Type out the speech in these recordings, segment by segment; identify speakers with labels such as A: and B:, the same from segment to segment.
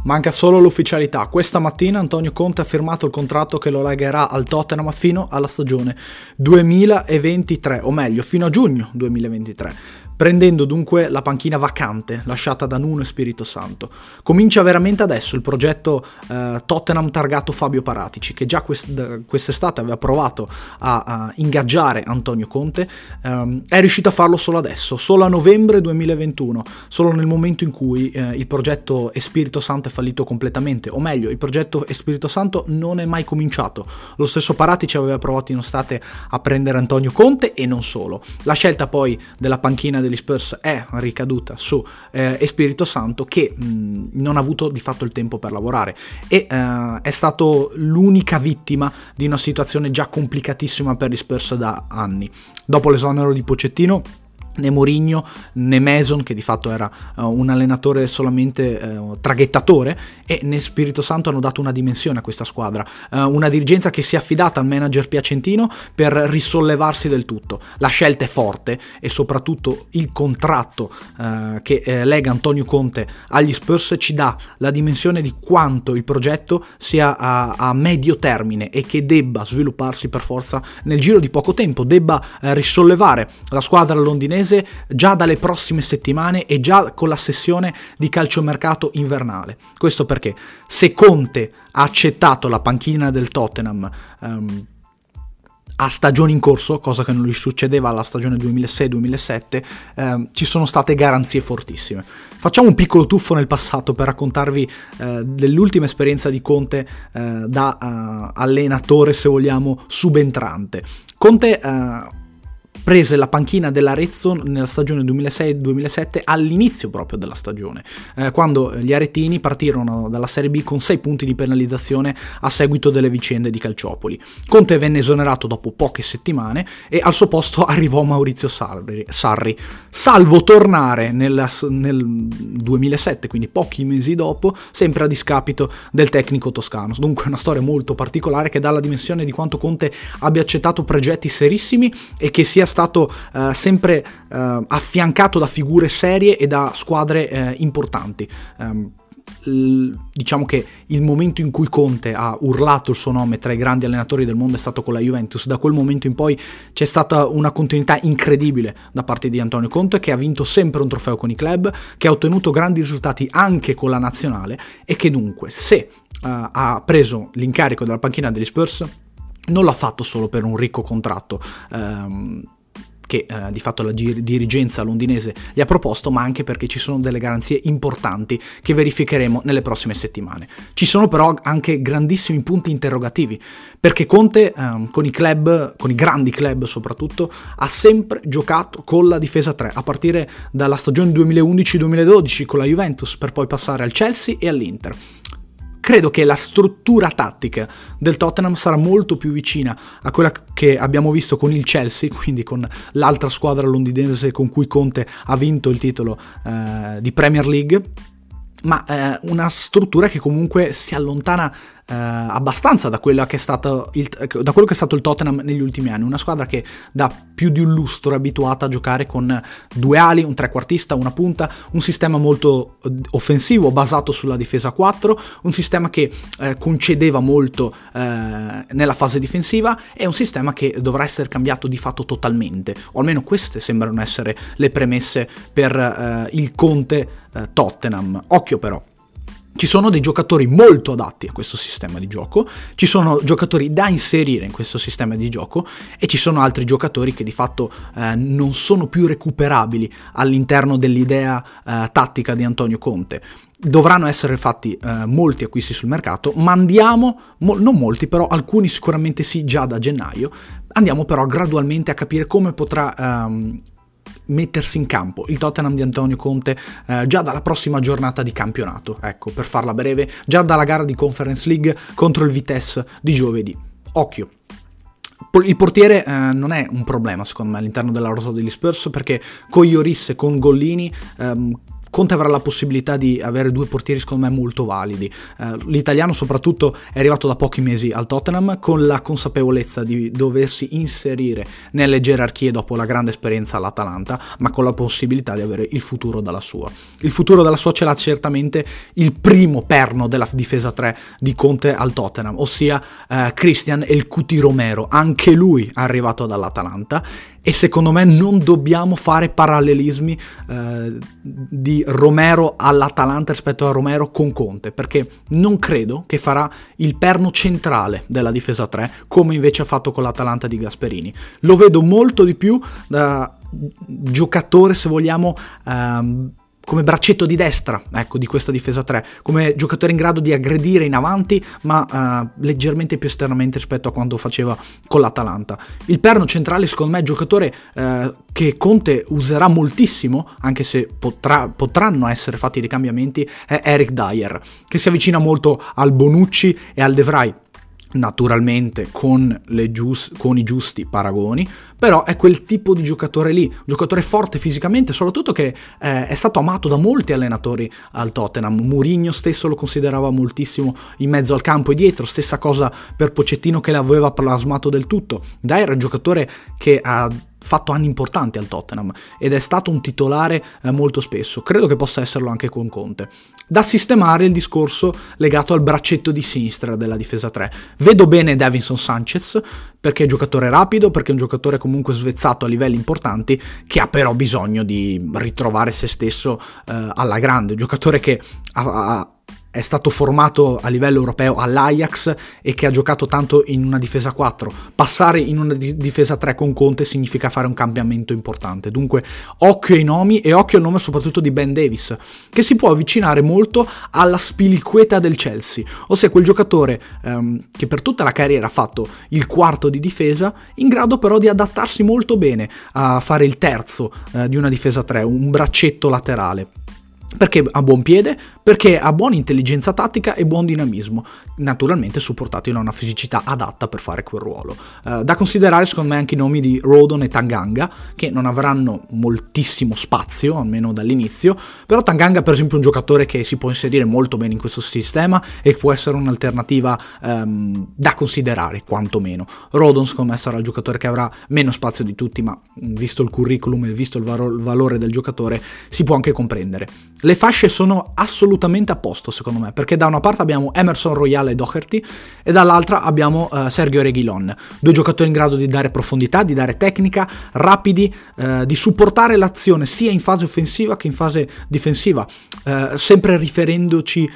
A: Manca solo l'ufficialità. Questa mattina Antonio Conte ha firmato il contratto che lo legherà al Tottenham fino alla stagione 2023, o meglio, fino a giugno 2023. Prendendo dunque la panchina vacante lasciata da Nuno e Spirito Santo. Comincia veramente adesso il progetto Tottenham targato Fabio Paratici, che già quest'estate aveva provato a ingaggiare Antonio Conte. È riuscito a farlo solo adesso, solo a novembre 2021, solo nel momento in cui il progetto Espirito Santo è fallito completamente, o meglio, il progetto Espirito Santo non è mai cominciato. Lo stesso Paratici aveva provato in estate a prendere Antonio Conte e non solo. La scelta poi della panchina degli Spurs è ricaduta su Espirito Santo, che non ha avuto di fatto il tempo per lavorare e è stato l'unica vittima di una situazione già complicatissima per gli Spurs da anni. Dopo l'esonero di Pochettino, né Mourinho né Mason, che di fatto era un allenatore solamente traghettatore, e né Spirito Santo hanno dato una dimensione a questa squadra, una dirigenza che si è affidata al manager piacentino per risollevarsi del tutto. La scelta è forte e soprattutto il contratto che lega Antonio Conte agli Spurs ci dà la dimensione di quanto il progetto sia a medio termine e che debba svilupparsi per forza nel giro di poco tempo, debba risollevare la squadra londinese già dalle prossime settimane e già con la sessione di calciomercato invernale. Questo perché se Conte ha accettato la panchina del Tottenham a stagione in corso, cosa che non gli succedeva alla stagione 2006-2007, ci sono state garanzie fortissime. Facciamo un piccolo tuffo nel passato per raccontarvi dell'ultima esperienza di Conte da allenatore, se vogliamo, subentrante. Conte prese la panchina dell'Arezzo nella stagione 2006-2007, all'inizio proprio della stagione, quando gli aretini partirono dalla Serie B con 6 punti di penalizzazione a seguito delle vicende di Calciopoli. Conte venne esonerato dopo poche settimane e al suo posto arrivò Maurizio Sarri, salvo tornare nel 2007, quindi pochi mesi dopo, sempre a discapito del tecnico toscano. Dunque una storia molto particolare che dà la dimensione di quanto Conte abbia accettato progetti serissimi e che sia stato sempre affiancato da figure serie e da squadre importanti. Diciamo che il momento in cui Conte ha urlato il suo nome tra i grandi allenatori del mondo è stato con la Juventus. Da quel momento in poi c'è stata una continuità incredibile da parte di Antonio Conte, che ha vinto sempre un trofeo con i club, che ha ottenuto grandi risultati anche con la nazionale e che dunque, se ha preso l'incarico della panchina degli Spurs, non l'ha fatto solo per un ricco contratto che di fatto la dirigenza londinese gli ha proposto, ma anche perché ci sono delle garanzie importanti che verificheremo nelle prossime settimane. Ci sono però anche grandissimi punti interrogativi, perché Conte con i club, con i grandi club soprattutto, ha sempre giocato con la difesa 3, a partire dalla stagione 2011-2012 con la Juventus, per poi passare al Chelsea e all'Inter. Credo che la struttura tattica del Tottenham sarà molto più vicina a quella che abbiamo visto con il Chelsea, quindi con l'altra squadra londinese con cui Conte ha vinto il titolo di Premier League, ma una struttura che comunque si allontana abbastanza da quello che è stato il Tottenham negli ultimi anni. Una squadra che da più di un lustro è abituata a giocare con 2 ali, un trequartista, una punta, un sistema molto offensivo basato sulla difesa 4, un sistema che concedeva molto nella fase difensiva, e un sistema che dovrà essere cambiato di fatto totalmente, o almeno queste sembrano essere le premesse per il Conte Tottenham. Occhio però, ci sono dei giocatori molto adatti a questo sistema di gioco, ci sono giocatori da inserire in questo sistema di gioco e ci sono altri giocatori che di fatto non sono più recuperabili all'interno dell'idea tattica di Antonio Conte. Dovranno essere fatti molti acquisti sul mercato, ma andiamo, non molti però, alcuni sicuramente sì già da gennaio, andiamo però gradualmente a capire come potrà mettersi in campo il Tottenham di Antonio Conte già dalla prossima giornata di campionato, ecco, per farla breve, già dalla gara di Conference League contro il Vitesse di giovedì. Occhio, il portiere non è un problema secondo me all'interno della rosa degli Spurs, perché con Lloris e con Gollini Conte avrà la possibilità di avere due portieri secondo me molto validi. L'italiano soprattutto è arrivato da pochi mesi al Tottenham con la consapevolezza di doversi inserire nelle gerarchie dopo la grande esperienza all'Atalanta, ma con la possibilità di avere il futuro dalla sua. Il futuro dalla sua ce l'ha certamente il primo perno della difesa 3 di Conte al Tottenham, ossia Christian El Cuti Romero, anche lui arrivato dall'Atalanta, e secondo me non dobbiamo fare parallelismi di Romero all'Atalanta rispetto a Romero con Conte, perché non credo che farà il perno centrale della difesa 3 come invece ha fatto con l'Atalanta di Gasperini. Lo vedo molto di più da giocatore, se vogliamo, come braccetto di destra, ecco, di questa difesa 3, come giocatore in grado di aggredire in avanti, ma leggermente più esternamente rispetto a quanto faceva con l'Atalanta. Il perno centrale, secondo me, è un giocatore che Conte userà moltissimo, anche se potranno essere fatti dei cambiamenti, è Eric Dyer, che si avvicina molto al Bonucci e al De Vrij, naturalmente con i giusti paragoni, però è quel tipo di giocatore lì, un giocatore forte fisicamente, soprattutto che è stato amato da molti allenatori al Tottenham. Mourinho stesso lo considerava moltissimo in mezzo al campo e dietro, stessa cosa per Pochettino che l'aveva plasmato del tutto. Dyer è un giocatore che ha fatto anni importanti al Tottenham ed è stato un titolare molto spesso, credo che possa esserlo anche con Conte. Da sistemare il discorso legato al braccetto di sinistra della difesa 3. Vedo bene Davinson Sanchez, perché è un giocatore rapido, perché è un giocatore comunque svezzato a livelli importanti, che ha però bisogno di ritrovare se stesso alla grande. Un giocatore che è stato formato a livello europeo all'Ajax e che ha giocato tanto in una difesa 4. Passare in una difesa 3 con Conte significa fare un cambiamento importante. Dunque occhio ai nomi e occhio al nome soprattutto di Ben Davies, che si può avvicinare molto alla Spilicueta del Chelsea, ossia quel giocatore che per tutta la carriera ha fatto il quarto di difesa, in grado però di adattarsi molto bene a fare il terzo di una difesa 3, un braccetto laterale. Perché ha buon piede, perché ha buona intelligenza tattica e buon dinamismo, naturalmente supportato da una fisicità adatta per fare quel ruolo. Da considerare secondo me anche i nomi di Rodon e Tanganga, che non avranno moltissimo spazio, almeno dall'inizio, però Tanganga per esempio è un giocatore che si può inserire molto bene in questo sistema e può essere un'alternativa da considerare, quantomeno. Rodon secondo me sarà il giocatore che avrà meno spazio di tutti, ma visto il curriculum e visto il valore del giocatore si può anche comprendere. Le fasce sono assolutamente a posto secondo me, perché da una parte abbiamo Emerson Royal e Doherty e dall'altra abbiamo Sergio Reguilón, due giocatori in grado di dare profondità, di dare tecnica, rapidi, di supportare l'azione sia in fase offensiva che in fase difensiva, sempre riferendosi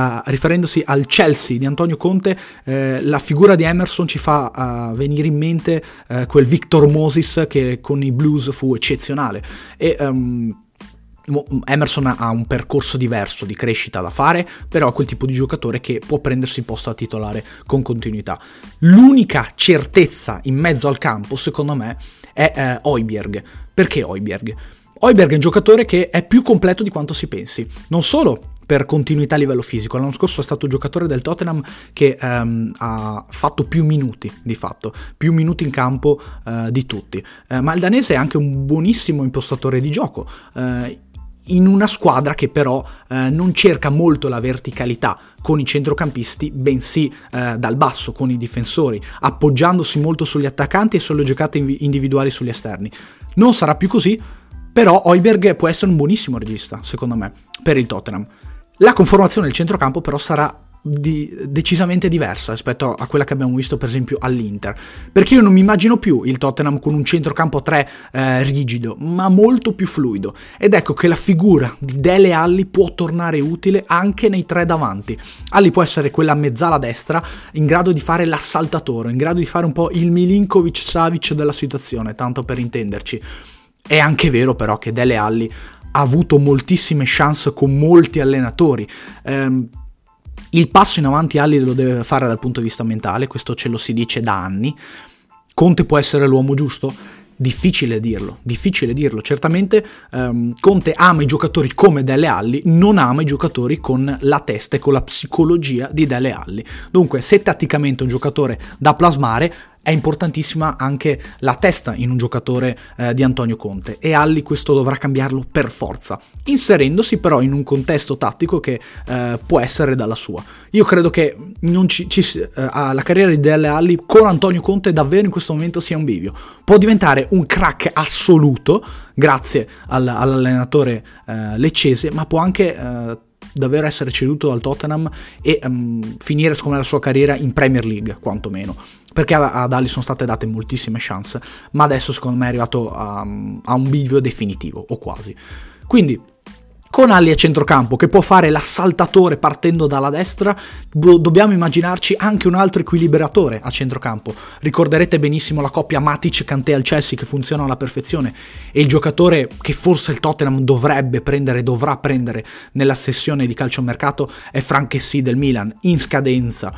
A: al Chelsea di Antonio Conte. La figura di Emerson ci fa venire in mente quel Victor Moses che con i Blues fu eccezionale, e Emerson ha un percorso diverso di crescita da fare, però è quel tipo di giocatore che può prendersi il posto a titolare con continuità. L'unica certezza in mezzo al campo, secondo me, è Højbjerg. Perché Højbjerg? Højbjerg è un giocatore che è più completo di quanto si pensi, non solo per continuità a livello fisico. L'anno scorso è stato un giocatore del Tottenham che ha fatto più minuti, di fatto, più minuti in campo di tutti, ma il danese è anche un buonissimo impostatore di gioco, in una squadra che però non cerca molto la verticalità con i centrocampisti, bensì dal basso con i difensori, appoggiandosi molto sugli attaccanti e sulle giocate individuali sugli esterni. Non sarà più così, però Højbjerg può essere un buonissimo regista, secondo me, per il Tottenham. La conformazione del centrocampo però sarà decisamente diversa rispetto a quella che abbiamo visto per esempio all'Inter, perché io non mi immagino più il Tottenham con un centrocampo 3 rigido, ma molto più fluido, ed ecco che la figura di Dele Alli può tornare utile anche nei tre davanti. Alli può essere quella mezzala destra in grado di fare l'assaltatore, in grado di fare un po' il Milinkovic-Savic della situazione, tanto per intenderci. È anche vero però che Dele Alli ha avuto moltissime chance con molti allenatori. Il passo in avanti Alli lo deve fare dal punto di vista mentale, questo ce lo si dice da anni. Conte può essere l'uomo giusto? Difficile dirlo. Certamente Conte ama i giocatori come Dele Alli, non ama i giocatori con la testa e con la psicologia di Dele Alli. Dunque, se tatticamente è un giocatore da plasmare, è importantissima anche la testa in un giocatore di Antonio Conte, e Alli questo dovrà cambiarlo per forza, inserendosi però in un contesto tattico che può essere dalla sua. Io credo che la carriera di Dele Alli con Antonio Conte davvero in questo momento sia un bivio. Può diventare un crack assoluto grazie all'allenatore leccese, ma può anche davvero essere ceduto dal Tottenham e finire secondo me la sua carriera in Premier League, quantomeno, perché ad Ali sono state date moltissime chance, ma adesso secondo me è arrivato a un bivio definitivo, o quasi. Quindi con Alli a centrocampo, che può fare l'assaltatore partendo dalla destra, dobbiamo immaginarci anche un altro equilibratore a centrocampo. Ricorderete benissimo la coppia Matic-Kanté al Chelsea, che funziona alla perfezione, e il giocatore che forse il Tottenham dovrà prendere nella sessione di calciomercato è Franck Kessie del Milan, in scadenza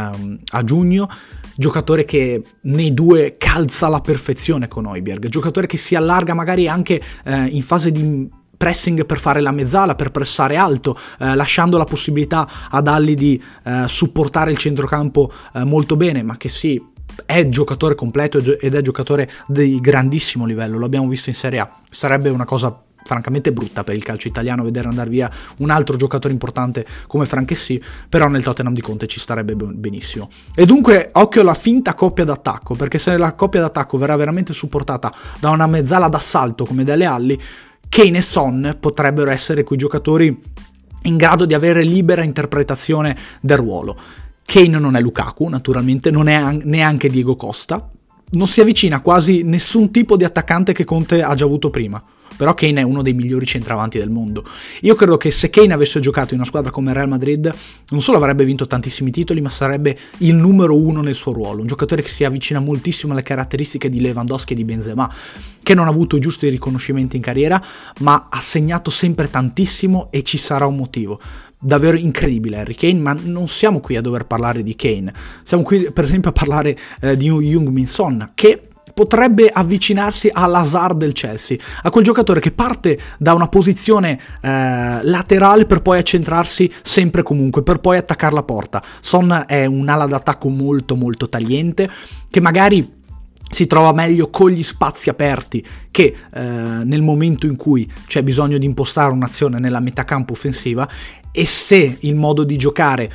A: a giugno. Giocatore che nei due calza alla perfezione con Højbjerg, giocatore che si allarga magari anche in fase di pressing per fare la mezzala, per pressare alto, lasciando la possibilità ad Alli di supportare il centrocampo molto bene, ma che sì, è giocatore completo ed è giocatore di grandissimo livello, lo abbiamo visto in Serie A. Sarebbe una cosa francamente brutta per il calcio italiano vedere andare via un altro giocatore importante come Franck Kessie, però nel Tottenham di Conte ci starebbe benissimo. E dunque occhio alla finta coppia d'attacco, perché se la coppia d'attacco verrà veramente supportata da una mezzala d'assalto come Dele Alli, Kane e Son potrebbero essere quei giocatori in grado di avere libera interpretazione del ruolo. Kane non è Lukaku, naturalmente, non è neanche Diego Costa, non si avvicina quasi nessun tipo di attaccante che Conte ha già avuto prima. Però Kane è uno dei migliori centravanti del mondo. Io credo che se Kane avesse giocato in una squadra come Real Madrid, non solo avrebbe vinto tantissimi titoli, ma sarebbe il numero uno nel suo ruolo. Un giocatore che si avvicina moltissimo alle caratteristiche di Lewandowski e di Benzema, che non ha avuto i giusti riconoscimenti in carriera, ma ha segnato sempre tantissimo e ci sarà un motivo. Davvero incredibile Harry Kane, ma non siamo qui a dover parlare di Kane. Siamo qui per esempio a parlare di Heung-min Son, che potrebbe avvicinarsi all'Hazard del Chelsea, a quel giocatore che parte da una posizione laterale per poi accentrarsi sempre comunque, per poi attaccare la porta. Son è un'ala d'attacco molto molto tagliente, che magari si trova meglio con gli spazi aperti che nel momento in cui c'è bisogno di impostare un'azione nella metà campo offensiva. E se il modo di giocare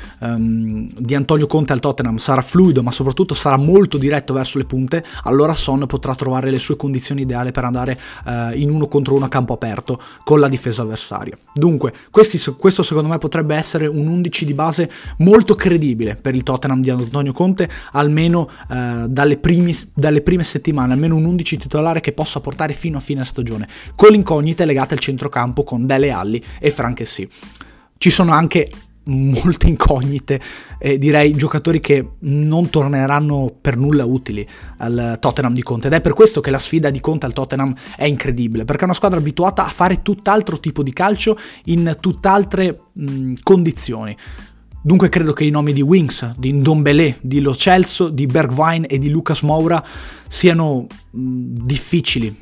A: di Antonio Conte al Tottenham sarà fluido, ma soprattutto sarà molto diretto verso le punte, allora Son potrà trovare le sue condizioni ideali per andare in uno contro uno a campo aperto con la difesa avversaria. Dunque questo secondo me potrebbe essere un 11 di base molto credibile per il Tottenham di Antonio Conte, almeno dalle prime settimane, almeno un 11 titolare che possa portare fino a fine stagione, con le incognite legate al centrocampo con Dele Alli e Franck Kessie. Ci sono anche molte incognite, direi giocatori che non torneranno per nulla utili al Tottenham di Conte, ed è per questo che la sfida di Conte al Tottenham è incredibile, perché è una squadra abituata a fare tutt'altro tipo di calcio in tutt'altre condizioni. Dunque credo che i nomi di Winks, di Ndombele, di Lo Celso, di Bergwijn e di Lucas Moura siano difficili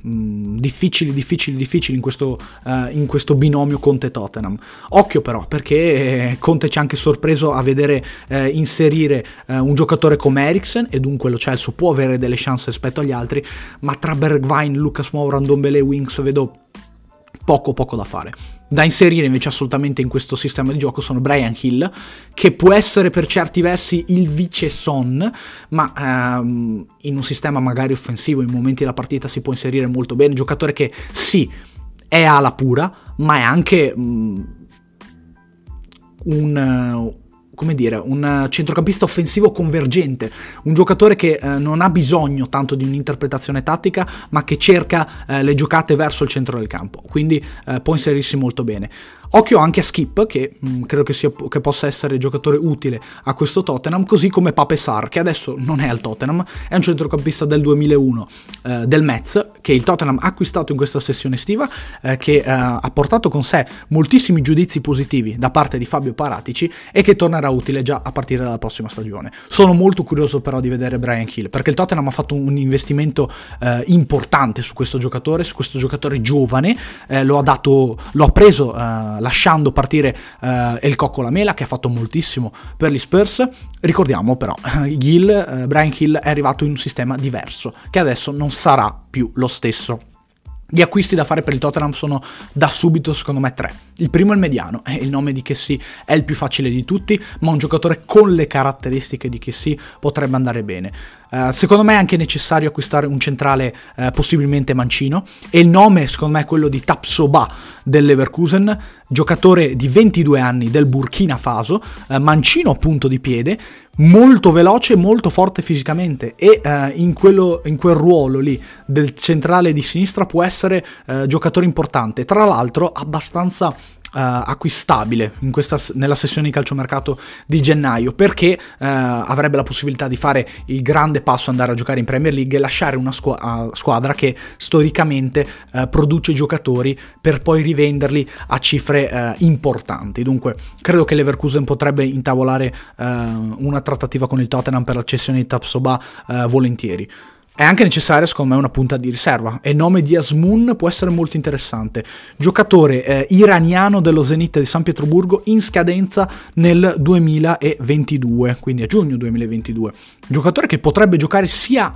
A: in questo binomio Conte-Tottenham. Occhio però, perché Conte ci ha anche sorpreso a vedere inserire un giocatore come Eriksen, e dunque Lo Celso può avere delle chance rispetto agli altri, ma tra Bergwijn, Lucas Moura, Ndombele e Winks vedo poco da fare. Da inserire invece assolutamente in questo sistema di gioco sono Bryan Hill, che può essere per certi versi il vice Son, ma in un sistema magari offensivo in momenti della partita si può inserire molto bene. Giocatore che sì, è ala pura, ma è anche un centrocampista offensivo convergente, un giocatore che non ha bisogno tanto di un'interpretazione tattica, ma che cerca le giocate verso il centro del campo, quindi può inserirsi molto bene. Occhio anche a Skip, che credo che possa essere giocatore utile a questo Tottenham, così come Pape Sarr, che adesso non è al Tottenham, è un centrocampista del 2001 del Metz, che il Tottenham ha acquistato in questa sessione estiva, che ha portato con sé moltissimi giudizi positivi da parte di Fabio Paratici e che tornerà utile già a partire dalla prossima stagione. Sono molto curioso però di vedere Bryan Hill, perché il Tottenham ha fatto un investimento importante su questo giocatore giovane, lo ha preso lasciando partire El Cocco Lamela, che ha fatto moltissimo per gli Spurs. Ricordiamo però, Bryan Gil è arrivato in un sistema diverso, che adesso non sarà più lo stesso. Gli acquisti da fare per il Tottenham sono da subito, secondo me, 3. Il primo è il mediano, il nome di Kessie è il più facile di tutti, ma un giocatore con le caratteristiche di Kessie potrebbe andare bene. Secondo me è anche necessario acquistare un centrale possibilmente mancino, e il nome secondo me è quello di Tapsoba del Leverkusen, giocatore di 22 anni del Burkina Faso, mancino appunto di piede, molto veloce, molto forte fisicamente, e in quel ruolo lì del centrale di sinistra può essere giocatore importante, tra l'altro abbastanza acquistabile nella sessione di calciomercato di gennaio, perché avrebbe la possibilità di fare il grande passo, andare a giocare in Premier League e lasciare una squadra che storicamente produce giocatori per poi rivenderli a cifre importanti. Dunque credo che Leverkusen potrebbe intavolare una trattativa con il Tottenham per la cessione di Tapsoba volentieri. È anche necessaria, secondo me, una punta di riserva, e il nome di Azmoun può essere molto interessante. Giocatore iraniano dello Zenit di San Pietroburgo, in scadenza nel 2022, quindi a giugno 2022. Giocatore che potrebbe giocare sia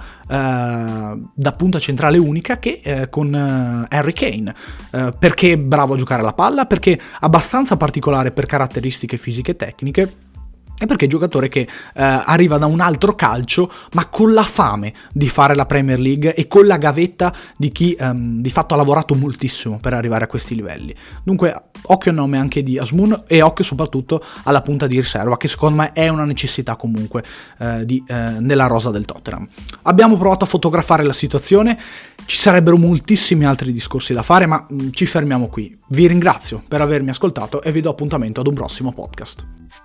A: da punta centrale unica che con Harry Kane, perché è bravo a giocare alla palla, perché è abbastanza particolare per caratteristiche fisiche e tecniche, e perché è giocatore che arriva da un altro calcio, ma con la fame di fare la Premier League e con la gavetta di chi di fatto ha lavorato moltissimo per arrivare a questi livelli. Dunque occhio al nome anche di Azmoun, e occhio soprattutto alla punta di riserva, che secondo me è una necessità comunque nella rosa del Tottenham. Abbiamo provato a fotografare la situazione, ci sarebbero moltissimi altri discorsi da fare, ma ci fermiamo qui. Vi ringrazio per avermi ascoltato e vi do appuntamento ad un prossimo podcast.